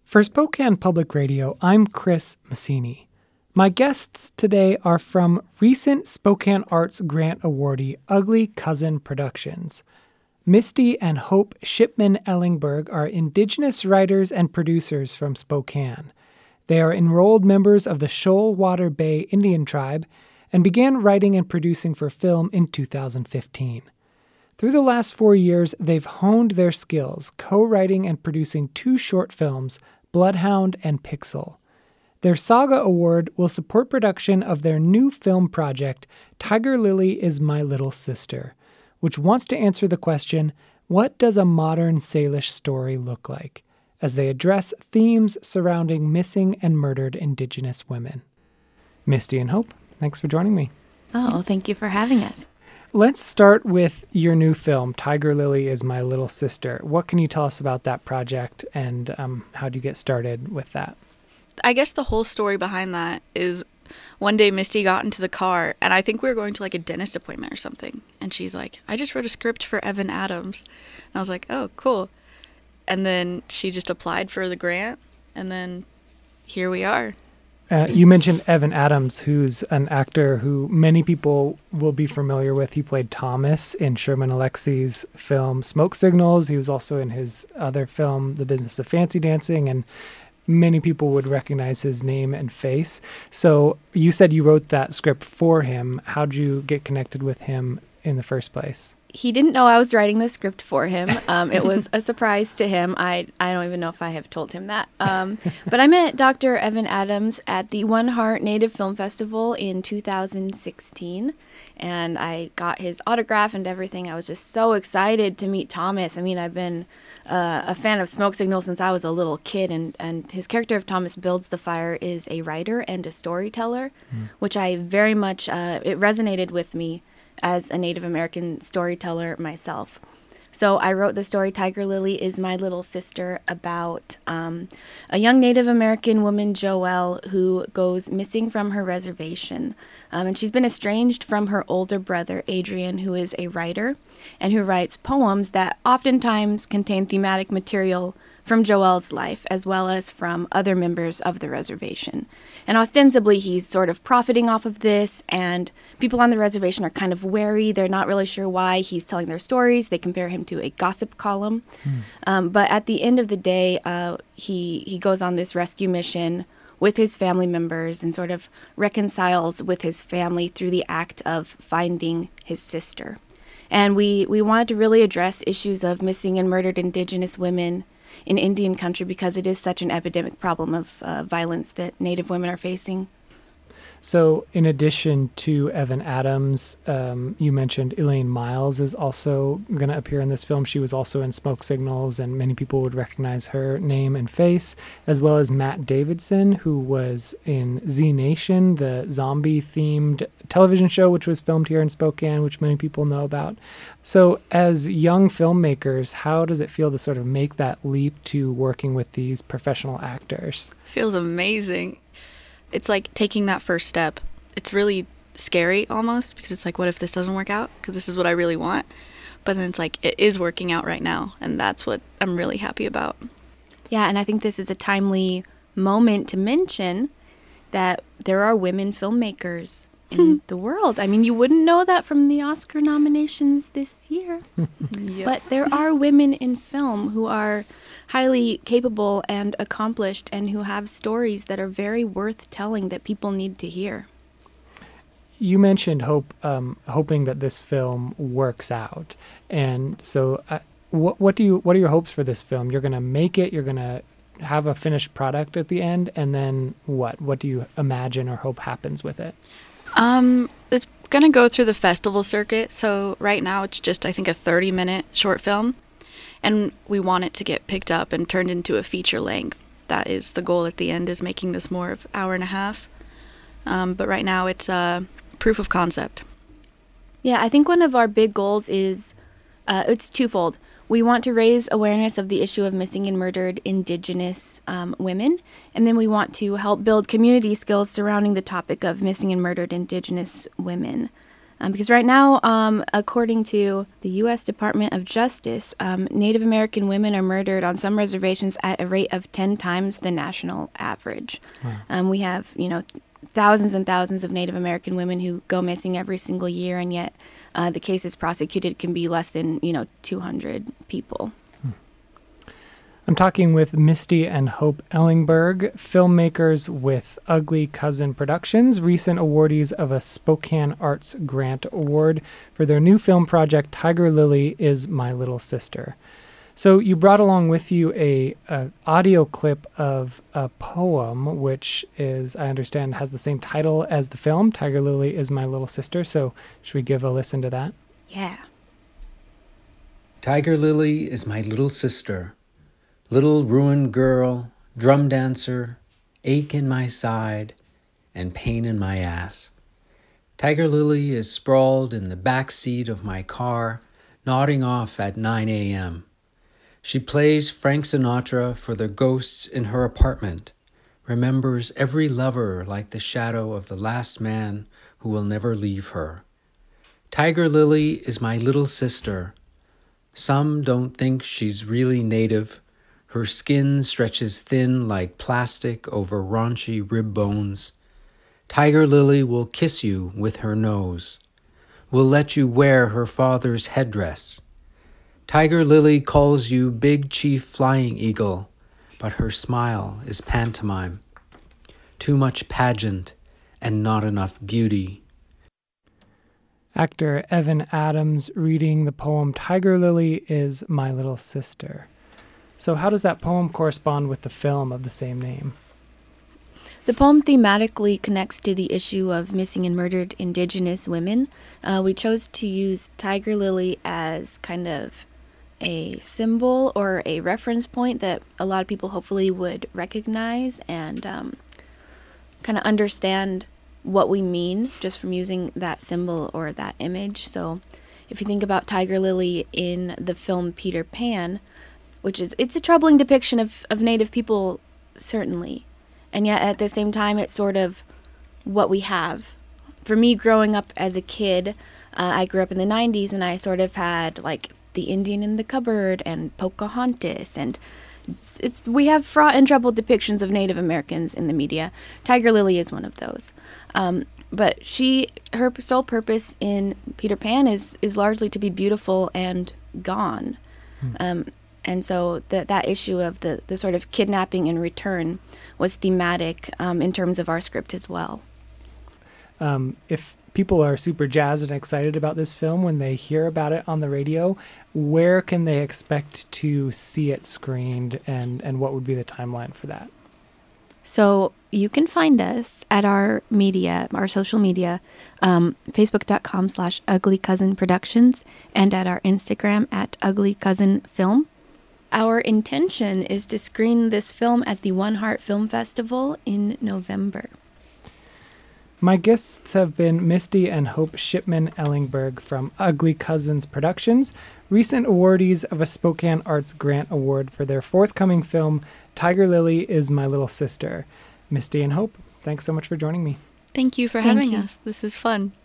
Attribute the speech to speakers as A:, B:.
A: For Spokane Public Radio, I'm Chris Massini. My guests today are from recent Spokane Arts Grant awardee Ugly Cousin Productions. Misty and Hope Shipman Ellingberg are Indigenous writers and producers from Spokane. They are enrolled members of the Shoalwater Bay Indian Tribe and began writing and producing for film in 2015. Through the last 4 years, they've honed their skills, co-writing and producing 2 short films, Bloodhound and Pixel. Their Saga Award will support production of their new film project, Tiger Lily is My Little Sister, which wants to answer the question, what does a modern Salish story look like, as they address themes surrounding missing and murdered Indigenous women. Misty and Hope, thanks for joining me.
B: Oh, thank you for having us.
A: Let's start with your new film, Tiger Lily is My Little Sister. What can you tell us about that project, and how do you get started with that?
C: I guess the whole story behind that is one day Misty got into the car, and I think we were going to like a dentist appointment or something. And she's like, I just wrote a script for Evan Adams. And I was like, oh, cool. And then she just applied for the grant, and then here we are.
A: You mentioned Evan Adams, who's an actor who many people will be familiar with. He played Thomas in Sherman Alexie's film Smoke Signals. He was also in his other film, The Business of Fancy Dancing, and many people would recognize his name and face. So you said you wrote that script for him. How'd you get connected with him in the first place?
B: He didn't know I was writing the script for him. It was a surprise to him. I don't even know if I have told him that. But I met Dr. Evan Adams at the One Heart Native Film Festival in 2016, and I got his autograph and everything. I was just so excited to meet Thomas. I mean, I've been a fan of Smoke Signal since I was a little kid, and his character of Thomas Builds the Fire is a writer and a storyteller, which I very much, it resonated with me as a Native American storyteller myself. So I wrote the story Tiger Lily is My Little Sister about a young Native American woman, Joelle, who goes missing from her reservation. And she's been estranged from her older brother, Adrian, who is a writer and who writes poems that oftentimes contain thematic material from Joelle's life, as well as from other members of the reservation. And ostensibly, he's sort of profiting off of this, and people on the reservation are kind of wary. They're not really sure why he's telling their stories. They compare him to a gossip column. But at the end of the day, he goes on this rescue mission with his family members and sort of reconciles with his family through the act of finding his sister. And we wanted to really address issues of missing and murdered Indigenous women in Indian country because it is such an epidemic problem of violence that Native women are facing.
A: So in addition to Evan Adams, you mentioned Elaine Miles is also going to appear in this film. She was also in Smoke Signals, and many people would recognize her name and face, as well as Matt Davidson, who was in Z Nation, the zombie-themed television show, which was filmed here in Spokane, which many people know about. So as young filmmakers, how does it feel to sort of make that leap to working with these professional actors?
C: Feels amazing. It's like taking that first step. It's really scary almost, because it's like, what if this doesn't work out? Because this is what I really want. But then it's like, it is working out right now, and that's what I'm really happy about.
B: Yeah, and I think this is a timely moment to mention that there are women filmmakers in the world. I mean, you wouldn't know that from the Oscar nominations this year.
C: Yep.
B: But there are women in film who are highly capable and accomplished and who have stories that are very worth telling that people need to hear.
A: You mentioned hoping that this film works out. And so what are your hopes for this film? You're going to make it, you're going to have a finished product at the end, and then what? What do you imagine or hope happens with it?
C: It's going to go through the festival circuit. So right now it's just, I think, a 30-minute short film. And we want it to get picked up and turned into a feature length. That is the goal at the end, is making this more of an hour and a half. But right now it's proof of concept.
B: Yeah, I think one of our big goals is, it's twofold. We want to raise awareness of the issue of missing and murdered Indigenous women, and then we want to help build community skills surrounding the topic of missing and murdered Indigenous women. Because right now, according to the U.S. Department of Justice, Native American women are murdered on some reservations at a rate of 10 times the national average. Wow. We have, thousands and thousands of Native American women who go missing every single year, and yet the cases prosecuted can be less than, 200 people.
A: I'm talking with Misty and Hope Ellingberg, filmmakers with Ugly Cousin Productions, recent awardees of a Spokane Arts Grant Award for their new film project, Tiger Lily is My Little Sister. So you brought along with you a audio clip of a poem, which is, I understand, has the same title as the film, Tiger Lily is My Little Sister. So should we give a listen to that?
B: Yeah.
D: Tiger Lily is my little sister. Little ruined girl, drum dancer, ache in my side, and pain in my ass. Tiger Lily is sprawled in the back seat of my car, nodding off at 9 a.m. She plays Frank Sinatra for the ghosts in her apartment, remembers every lover like the shadow of the last man who will never leave her. Tiger Lily is my little sister. Some don't think she's really native. Her skin stretches thin like plastic over raunchy rib bones. Tiger Lily will kiss you with her nose, will let you wear her father's headdress. Tiger Lily calls you Big Chief Flying Eagle, but her smile is pantomime. Too much pageant and not enough beauty.
A: Actor Evan Adams reading the poem Tiger Lily is My Little Sister. So how does that poem correspond with the film of the same name?
B: The poem thematically connects to the issue of missing and murdered Indigenous women. We chose to use Tiger Lily as kind of a symbol or a reference point that a lot of people hopefully would recognize and kind of understand what we mean just from using that symbol or that image. So if you think about Tiger Lily in the film Peter Pan, it's a troubling depiction of Native people, certainly. And yet at the same time, it's sort of what we have. For me, growing up as a kid, I grew up in the 90s, and I sort of had like The Indian in the Cupboard and Pocahontas, and we have fraught and troubled depictions of Native Americans in the media. Tiger Lily is one of those. But her sole purpose in Peter Pan is largely to be beautiful and gone. And so that issue of the sort of kidnapping and return was thematic in terms of our script as well.
A: If people are super jazzed and excited about this film when they hear about it on the radio, where can they expect to see it screened, and what would be the timeline for that?
B: So you can find us at our social media, facebook.com/uglycousinproductions, and at our Instagram at @uglycousinfilm. Our intention is to screen this film at the One Heart Film Festival in November.
A: My guests have been Misty and Hope Shipman Ellingberg from Ugly Cousins Productions, recent awardees of a Spokane Arts Grant Award for their forthcoming film, Tiger Lily is My Little Sister. Misty and Hope, thanks so much for joining me.
C: Thank you for having us. This is fun.